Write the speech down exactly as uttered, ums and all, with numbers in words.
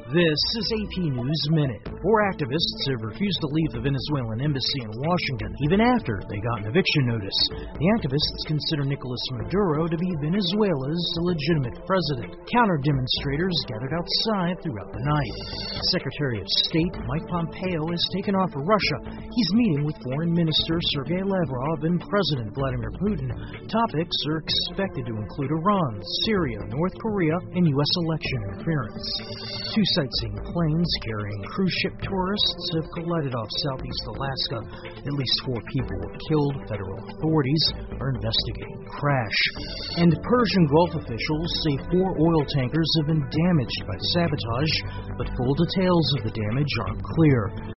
This is A P News Minute. Four activists have refused to leave the Venezuelan embassy in Washington, even after they got an eviction notice. The activists consider Nicolas Maduro to be Venezuela's legitimate president. Counter-demonstrators gathered outside throughout the night. Secretary of State Mike Pompeo has taken off for Russia. He's meeting with Foreign Minister Sergei Lavrov and President Vladimir Putin. Topics are expected to include Iran, Syria, North Korea, and U S election interference. Two sightseeing planes carrying cruise ship tourists have collided off southeast Alaska. At least four people were killed. Federal authorities are investigating the crash. And Persian Gulf officials say four oil tankers have been damaged by sabotage, but full details of the damage aren't clear.